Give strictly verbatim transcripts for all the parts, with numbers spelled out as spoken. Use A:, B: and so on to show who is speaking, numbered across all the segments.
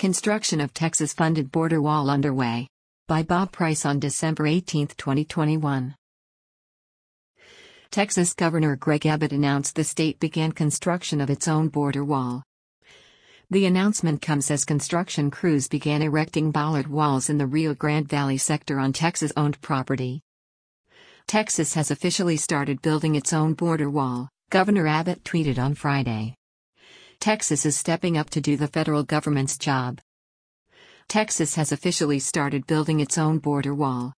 A: Construction of Texas-funded border wall underway. By Bob Price on December eighteenth, twenty twenty-one. Texas Governor Greg Abbott announced the state began construction of its own border wall. The announcement comes as construction crews began erecting bollard walls in the Rio Grande Valley sector on Texas-owned property. Texas has officially started building its own border wall, Governor Abbott tweeted on Friday. Texas is stepping up to do the federal government's job. Texas has officially started building its own border wall.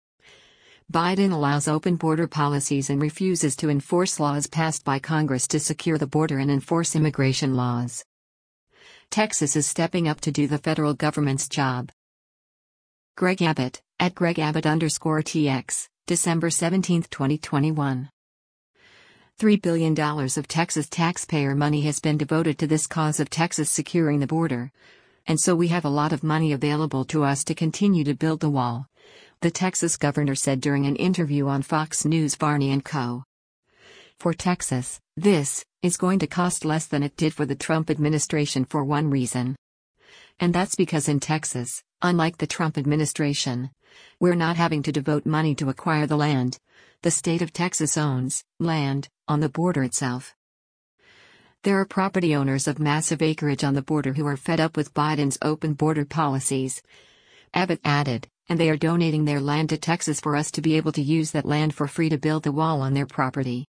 A: Biden allows open border policies and refuses to enforce laws passed by Congress to secure the border and enforce immigration laws. Texas is stepping up to do the federal government's job. Greg Abbott, at Greg Abbott underscore TX, December seventeenth, twenty twenty-one. three billion dollars of Texas taxpayer money has been devoted to this cause of Texas securing the border. And so we have a lot of money available to us to continue to build the wall, the Texas governor said during an interview on Fox News Varney and Co. For Texas, this is going to cost less than it did for the Trump administration for one reason. And that's because in Texas, unlike the Trump administration, we're not having to devote money to acquire the land. The state of Texas owns land on the border itself. There are property owners of massive acreage on the border who are fed up with Biden's open border policies. Abbott added, and they are donating their land to Texas for us to be able to use that land for free to build the wall on their property.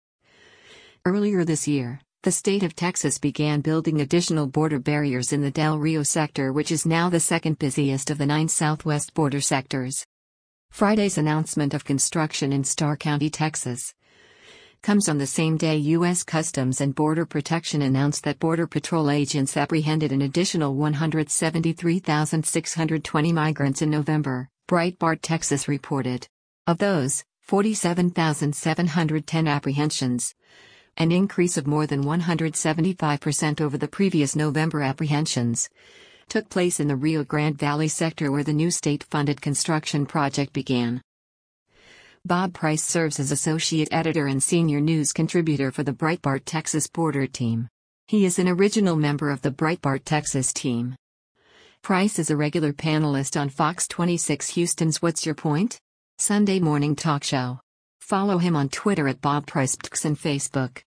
A: Earlier this year, the state of Texas began building additional border barriers in the Del Rio sector, which is now the second busiest of the nine southwest border sectors. Friday's announcement of construction in Starr County, Texas, comes on the same day U S Customs and Border Protection announced that Border Patrol agents apprehended an additional one hundred seventy-three thousand six hundred twenty migrants in November, Breitbart Texas reported. Of those, forty-seven thousand seven hundred ten apprehensions, an increase of more than one hundred seventy-five percent over the previous November apprehensions, took place in the Rio Grande Valley sector where the new state-funded construction project began. Bob Price serves as associate editor and senior news contributor for the Breitbart Texas Border Team. He is an original member of the Breitbart Texas team. Price is a regular panelist on Fox twenty-six Houston's What's Your Point? Sunday morning talk show. Follow him on Twitter at Bob Price and Facebook.